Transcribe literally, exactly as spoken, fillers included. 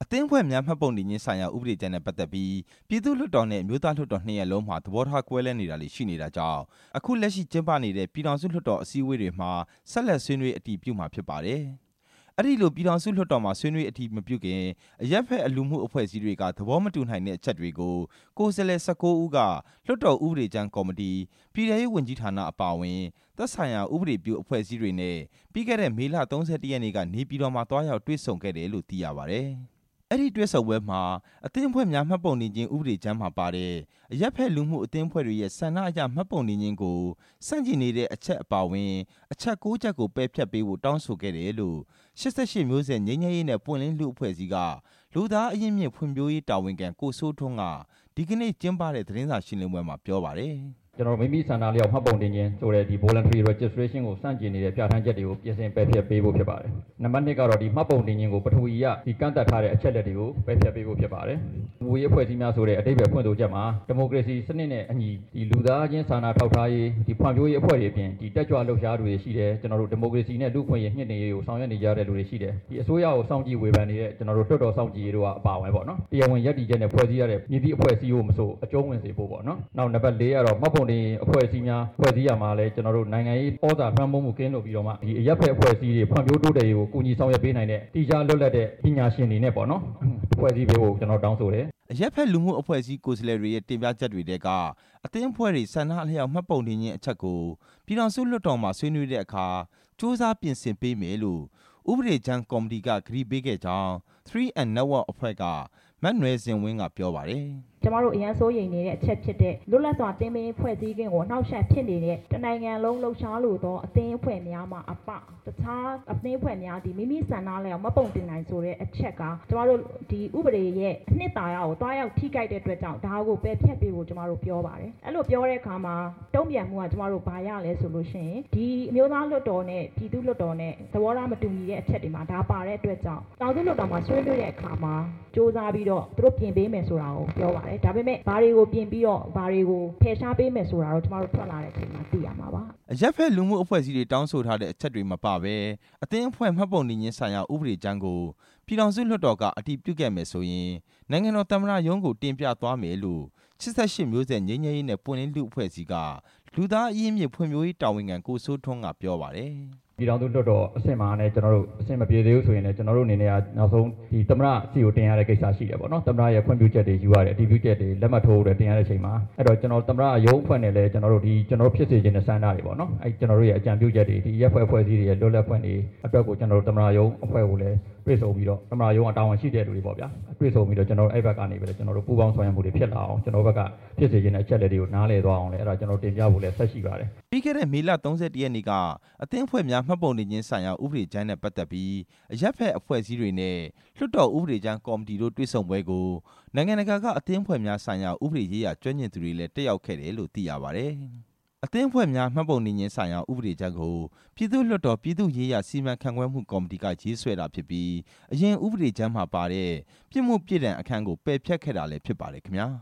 အသင်းအဖွဲ့များမှတ်ပုံတင်ခြင်းဆိုင်ရာဥပဒေကြမ်းနဲ့ပတ်သက်ပြီးပြည်သူ့လွှတ်တော်နဲ့အမျိုးသားလွှတ်တော်နှစ်ရပ်လုံးမှာသဘောထားကွဲလွဲနေတာတွေရှိနေတာကြောင့်အခုလက်ရှိကျင်းပနေတဲ့ပြည်ထောင်စုလွှတ်တော်အစည်းအဝေးတွေမှာဆက်လက်ဆွေးနွေးအတည်ပြုမှာဖြစ်ပါတယ်။အဲ့ဒီလိုပြည်ထောင်စုလွှတ်တော်မှာဆွေးနွေးအတည်မပြုခင်အရက်ဖက်အလူမှုအဖွဲ့အစည်းတွေကသဘောမတူနိုင်တဲ့အချက်တွေကိုကိုယ်စားလှယ်၁၉ဦးကလွှတ်တော်ဥပဒေကြမ်းကော်မတီပြည်ထောင်စုဝန်ကြီးဌာနအပါအဝင်သက်ဆိုင်ရာဥပဒေပြုအဖွဲ့အစည်းတွေနဲ့ပြီးခဲ့တဲ့မေလ၃၁ရက်နေ့ကနေပြည်တော်မှာတွားရောက်တွေ့ဆုံခဲ့တယ်လို့သိရပါတယ်။အဲ့ဒီတွေ့ဆုံပွဲမှာအသင်းအဖွဲ့များမှတ်ပုံတင်ခြင်းဥပဒေကြမ်းမှာပါတဲ့အရက်ဖက်လူမှုအသင်းအဖွဲ့တွေရဲ့ဆန္ဒအရမှတ်ပုံတင်ခြင်းကိုစန့်ကျင်နေတဲ့အချက်အပါအဝင်အချက်၉ချက်ကိုပယ်ဖျက်ပေးဖို့တောင်းဆိုခဲ့တယ်လို့၈၈မျိုးဆက်ငြိမ်းချမ်းရေးနဲ့ပွင့်လင်းလူအဖွဲ့အစည်းကလူသားအရင်းမြစ်ဖွံ့ဖြိုးရေးတာဝန်ခံကိုစိုးထွန်းကဒီကနေ့ကျင်းပတဲ့သတင်းစာရှင်းလင်းပွဲမှာပြောပါတယ်။ကျွန်တော်မိမိဆန္ဒလျောက်မှတ်ပုံတင်ခြင်းဆိုတဲ့ဒီ voluntary registration ကိုစန့်ကျင်နေတဲ့ပြဋ္ဌာန်းချက်တွေကိုပြင်ဆင်ပယ်ဖျက်ပေးဖို့ဖြစ်ပါတယ်။နံပါတ်နှစ်ကတော့ဒီမှတ်ပုံတင်ခြင်းကိုပထဝီရဒီကန့်သတ်ထားတဲ့အချက်လက်တွေကိုပယ်ဖျက်ပေးဖို့ဖြစ်ပါတယ်။ငွေအဖွဲ့အစည်းများဆိုတဲ့အဓိပ္ပာယ်ဖွင့်ဆိုချက်မှာဒီမိုကရေစီစနစ်နဲ့အညီဒီလူသားချင်းစာနာထောက်ထားရေးဒီဖွံ့ဖြိုးရေးအဖွဲ့တွေအပြင်ဒီတက်ကြွလှုပ်ရှားသူတွေရှိတယ်ကျွန်တော်တို့ဒီမိုကရေစီနဲ့လူ့အခွင့်အရေးမြင့်တင်ရေးကိုဆောင်ရွက်နေကြတဲ့လူတွေရှိတယ်။ဒီအစိုးရကိုစောင့်ကြည့်ဝေဖန်နေတဲ့ကျွန်တော်တို့တွတ်တော်စောင့်ကြည့်ရေးတို့ကအပါအဝင်ပေါ့နော်။တရားဝင်ရည်တည်ချက်နဲ့ဖွဲ့စည်းရတဲ့မြစ်သည့်အဖွဲ့အစည်းကိုမဆိုအကျုံးဝင်စေဖို့ပေါ့နော်။နောက်နံပါတ်၄ကတော့မှတ်ပုံတင်အဖွဲ့အစည်းများဖွဲ့စည်းရမှာလဲကျွန်တော်တို့နိုင်ငံရေးဩဇာလွှမ်းမိုးမှုကင်းလို့ပြီးတော့မှဒီအရက်ဖက်အဖွဲ့အစည်းတွေဖွံ့ဖြိုးတိုးတက်ရေးကိုကူညီဆောင်ရွက်ပေးနိုင်တဲ့တိကျလွတ်လပ်တဲ့ပညာရှင်တွေနဲ့ပေါ့နော်ဖွဲ့စည်းပေးဖို့ကျွန်တော်တောင်းဆိုတယ်အရက်ဖက်လူမှုအဖွဲ့အစည်းကိုယ်စားလှယ်တွေရဲ့တင်ပြချက်တွေတဲကအသင်းအဖွဲ့တွေဆန္ဒအလျောက်မှတ်ပုံတင်ခြင်းအချက်ကိုပြည်ထောင်စုလွှတ်တော်မှာဆွေးနွေးတဲ့အခါစ조사ပြင်ဆင်ပေးမယ်လို့ဥပဒေကြမ်းကော်မတီကကတိပေးခဲ့ကြောင်း three and Network အဖွဲ့ကမတ်နွယ်စင်ဝင်းကပြောပါတယ်ကျမတို့အရန်စိုးရိမ်နေတဲ့အချက်ဖြစ်တဲ့လွတ်လပ်စွာတင်းပင်းဖွဲ့စည်းခြင်းကိုနှောက်ယှက်ဖြစ်နေတဲ့တနိုင်ငံလုံးလှုပ်ရှားလို့သောအသင်းအဖွဲ့များမှာအပတခြားအသင်းအဖွဲ့များဒီမိမိဆန္ဒလျောက်မပုံတင်နိုင်ဆိုတဲ့အချက်ကကျမတို့ဒီဥပဒေရဲ့အနှစ်သာရကိုတွားရောက်ထိခိုက်တဲ့အတွက်ကြောင့်ဒါကိုပယ်ဖျက်ပေးဖို့ကျမတို့ပြောပါတယ်အဲ့လိုပြောတဲ့အခါမှာတုံ့ပြန်မှုကကျမတို့ဘာရလဲဆိုလို့ရှိရင်ဒီအမျိုးသားလွှတ်တော်နဲ့ပြည်သူ့လွှတ်တော်နဲ့သဘောထားမတူညီတဲ့အချက်တွေမှာဒါပါတဲ့အတွက်ကြောင့်တောင်စုလွှတ်တော်မှာဆွေးနွေးတဲ့အခါမှာစ조사ပြီးတော့သူတို့ပြင်ပေးမယ်ဆိုတာကိုပြောပါတယ်ဒါပေမဲ့ဘာတွေကိုပြင်ပြီးတော့ဘာတွေကိုဖယ်ရှားပေးမယ်ဆိုတာတော့ကျမတို့ထွက်လာတဲ့အချိန်မှာသိရမှာပါအရက်ဖက်လူမှုအဖွဲ့အစည်းတွေတောင်းဆိုထားတဲ့အချက်တွေမပါဘဲအသင်းအဖွဲ့မှတ်ပုံတင်ခြင်းဆိုင်ရာဥပဒေကြမ်းကိုပြည်ထောင်စုလွှတ်တော်ကအတည်ပြုခဲ့မယ်ဆိုရင်နိုင်ငံတော်သမ္မတရုံးကိုတင်ပြသွားမယ်လို့၈၈မျိုးဆက်ငြိမ်းချမ်းရေးနဲ့ပွင့်လင်းလူအဖွဲ့အစည်းကလူသားအရင်းမြစ်ဖွံ့ဖြိုးရေးတာဝန်ခံကိုစိုးထွန်းကပြောပါတယ်ပြည်ထောင်စုလွှတ်တော်အဆင့်မှာနဲ့ကျွန်တော်တို့အဆင့်မပြေသေးဘူးဆိုရင်လည်းကျွန်တော်တို့အနေနဲ့ကနောက်ဆုံးဒီသမ္မတစီကိုတင်ရတဲ့ကိစ္စရှိတယ်ပေါ့နော်သမ္မတရဲ့ဖွံ့ဖြိုးချက်တွေယူရတယ်အတည်ပြုချက်တွေလက်မှတ်ထိုးရတယ်တင်ရတဲ့အချိန်မှာအဲ့တော့ကျွန်တော်သမ္မတရုံးအဖွဲ့နဲ့လည်းကျွန်တော်တို့ဒီကျွန်တော်တို့ဖြစ်စေခြင်းနဲ့စံတာတွေပေါ့နော်အဲ့ကျွန်တော်တို့ရဲ့အကြံပြုချက်တွေဒီရက်ဖွဲ့အဖွဲ့အစည်းတွေရဲ့လွတ်လပ်ဖွင့်တွေအတွက်ကိုကျွန်တော်တို့သမ္မတရုံးအဖွဲ့ကိုလည်းတွေ့ဆုံပြီးတော့သမ္မတရုံးအတာဝန်ရှိတဲ့လူတွေပေါ့ဗျာတွေ့ဆုံပြီးတော့ကျွန်တော်တို့အဲ့ဘက်ကနေပဲကျွန်တော်တို့ပူးပေါင်းဆောင်ရွက်မှုတွေဖြစ်လာအောင်ကျွန်တော်ဘက်ကဖြစ်စေခြင်းနဲ့အချက်လက်တွေကိုနားလည်သွားအောင်လည်းအဲ့ဒါကျွန်တော်တင်ပြဖို့လည်းဆက်ရှိပါတယ်ပြီးခဲ့တဲ့မေလ၃၁ရက်နေ့ကအသင်းအဖွဲ့များမှတ်ပုံတင်ခြင်းဆိုင်ရာဥပဒေကြမ်းနဲ့ပတ်သက်ပြီးအရက်ဖက်အဖွဲ့အစည်းတွေနဲ့လွှတ်တော်ဥပဒေကြမ်းကော်မတီတို့တွေ့ဆုံပွဲကိုနိုင်ငံတကာကအသင်းအဖွဲ့များဆိုင်ရာဥပဒေရေးရာကျွမ်းကျင်သူတွေလည်းတက်ရောက်ခဲ့တယ်လို့သိရပါတယ်အသင်းအဖွဲ့များမှတ်ပုံတင်ခြင်းဆိုင်ရာဥပဒေကြမ်းကိုပြည်သူ့လွှတ်တော်ပြည်သူ့ရေးရာစီမံခန့်ခွဲမှုကော်မတီကရေးဆွဲတာဖြစ်ပြီးအရင်ဥပဒေကြမ်းမှာပါတဲ့ပြစ်မှုပြစ်ဒဏ်အခန်းကိုပယ်ဖျက်ခဲ့တာလည်းဖြစ်ပါတယ်ခင်ဗျာ